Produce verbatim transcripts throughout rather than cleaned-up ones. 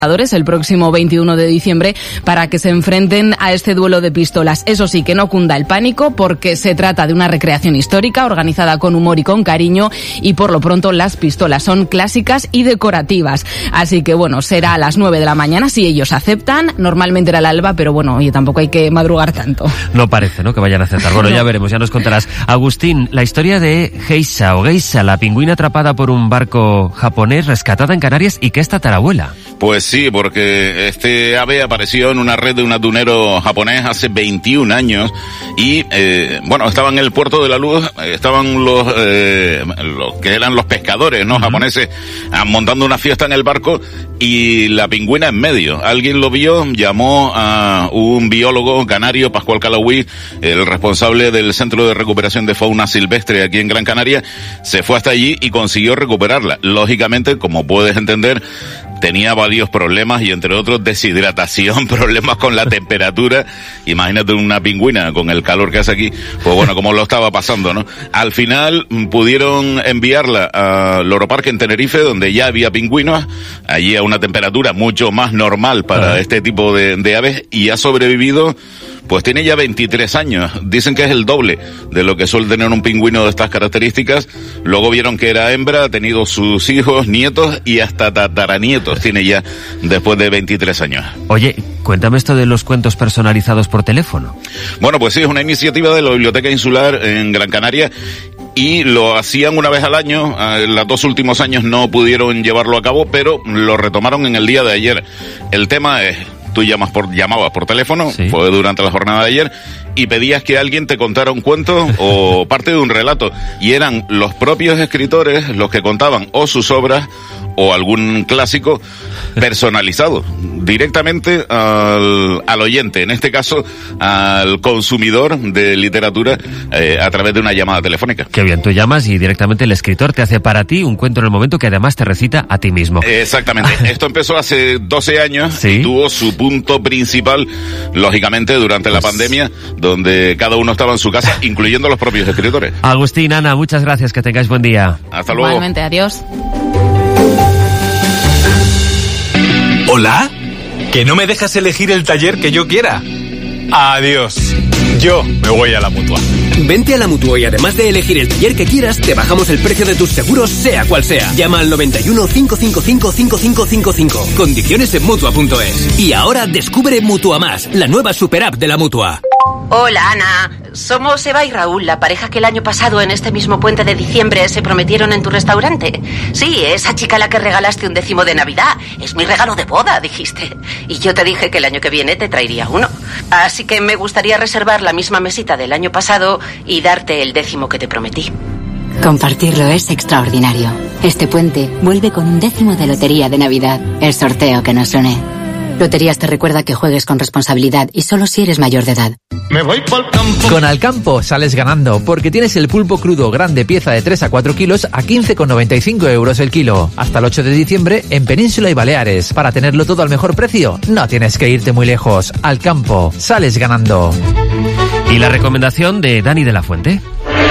el próximo veintiuno de diciembre para que se enfrenten a este duelo de pistolas. Eso sí, que no cunda el pánico porque se trata de una recreación histórica organizada con humor y con cariño y por lo pronto las pistolas son clásicas y decorativas. Así que bueno, será a las nueve de la mañana si ellos aceptan. Normalmente era el alba, pero bueno, oye, tampoco hay que madrugar tanto. No parece, ¿no?, que vayan a aceptar. Bueno, no. Ya veremos, ya nos contarás. Agustín, la historia de Geisha o Geisha, la pingüina atrapada por un barco japonés rescatada en Canarias y que es tatarabuela. Pues sí, porque este ave apareció en una red de un atunero japonés hace veintiún años y, eh, bueno, estaba en el puerto de la Luz, estaban los, eh, los que eran los pescadores, ¿no?, uh-huh. japoneses, montando una fiesta en el barco y la pingüina en medio. Alguien lo vio, llamó a un biólogo canario, Pascual Calauí, el responsable del Centro de Recuperación de Fauna Silvestre aquí en Gran Canaria, se fue hasta allí y consiguió recuperarla. Lógicamente, como puedes entender, tenía varios problemas y entre otros deshidratación, problemas con la temperatura. Imagínate una pingüina con el calor que hace aquí, pues bueno, como lo estaba pasando, ¿no? Al final pudieron enviarla a Loro Parque en Tenerife, donde ya había pingüinos, allí a una temperatura mucho más normal para este tipo de, de aves, y ha sobrevivido. Pues tiene ya veintitrés años. Dicen que es el doble de lo que suele tener un pingüino de estas características. Luego vieron que era hembra, ha tenido sus hijos, nietos y hasta tataranietos tiene ya después de veintitrés años. Oye, cuéntame esto de los cuentos personalizados por teléfono. Bueno, pues sí, es una iniciativa de la Biblioteca Insular en Gran Canaria. Y lo hacían una vez al año, en los dos últimos años no pudieron llevarlo a cabo, pero lo retomaron en el día de ayer. El tema es, tú llamas por, llamabas por teléfono, sí. Fue durante la jornada de ayer, y pedías que alguien te contara un cuento o parte de un relato. Y eran los propios escritores los que contaban o sus obras o algún clásico personalizado directamente al, al oyente, en este caso al consumidor de literatura, eh, a través de una llamada telefónica. Qué bien, tú llamas y directamente el escritor te hace para ti un cuento en el momento que además te recita a ti mismo. Exactamente. Esto empezó hace doce años, ¿sí? Y tuvo su punto principal, lógicamente, durante la pues... pandemia, donde cada uno estaba en su casa, incluyendo los propios escritores. Agustín, Ana, muchas gracias, que tengáis buen día. Hasta luego. Igualmente, adiós. ¿Hola? ¿Que no me dejas elegir el taller que yo quiera? Adiós. Yo me voy a la Mutua. Vente a la Mutua y además de elegir el taller que quieras, te bajamos el precio de tus seguros, sea cual sea. Llama al noventa y uno, cinco cinco cinco, cinco cinco cinco cinco. Condiciones en Mutua punto es. Y ahora descubre Mutua Más, la nueva super app de la Mutua. Hola, Ana. Somos Eva y Raúl, la pareja que el año pasado en este mismo puente de diciembre se prometieron en tu restaurante. Sí, esa chica a la que regalaste un décimo de Navidad. Es mi regalo de boda, dijiste. Y yo te dije que el año que viene te traería uno. Así que me gustaría reservar la misma mesita del año pasado y darte el décimo que te prometí. Compartirlo es extraordinario. Este puente vuelve con un décimo de Lotería de Navidad, el sorteo que nos une. Loterías te recuerda que juegues con responsabilidad y solo si eres mayor de edad. Me voy pa'l campo. Con Alcampo sales ganando porque tienes el pulpo crudo grande pieza de tres a cuatro kilos a quince con noventa y cinco euros el kilo. Hasta el ocho de diciembre en Península y Baleares. Para tenerlo todo al mejor precio, no tienes que irte muy lejos. Alcampo, sales ganando. ¿Y la recomendación de Dani de la Fuente?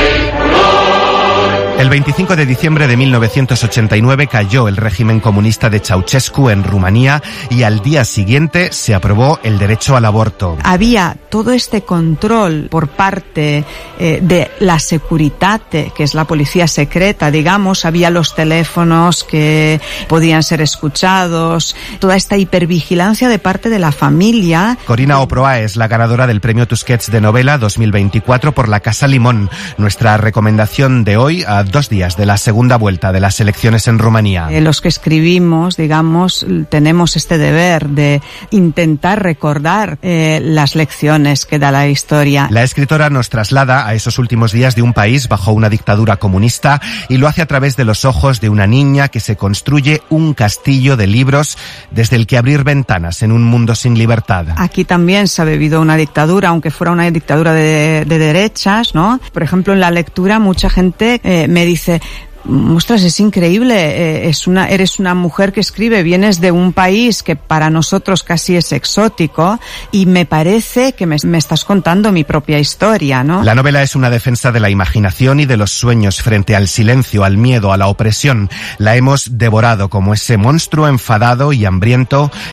El veinticinco de diciembre de mil novecientos ochenta y nueve cayó el régimen comunista de Ceausescu en Rumanía y al día siguiente se aprobó el derecho al aborto. Había todo este control por parte eh, de la Securitate, que es la policía secreta, digamos, había los teléfonos que podían ser escuchados, toda esta hipervigilancia de parte de la familia. Corina Oproa es la ganadora del premio Tusquets de novela dos mil veinticuatro por la Casa Limón. Nuestra recomendación de hoy, a dos días de la segunda vuelta de las elecciones en Rumanía. Eh, los que escribimos, digamos, tenemos este deber de intentar recordar eh, las lecciones que da la historia. La escritora nos traslada a esos últimos días de un país bajo una dictadura comunista y lo hace a través de los ojos de una niña que se construye un castillo de libros desde el que abrir ventanas en un mundo sin libertad. Aquí también se ha vivido una dictadura, aunque fuera una dictadura de, de derechas, ¿no? Por ejemplo, en la lectura mucha gente eh, me dice, ostras, es increíble, eh, es una, eres una mujer que escribe, vienes de un país que para nosotros casi es exótico y me parece que me, me estás contando mi propia historia, ¿no? La novela es una defensa de la imaginación y de los sueños frente al silencio, al miedo, a la opresión. La hemos devorado como ese monstruo enfadado y hambriento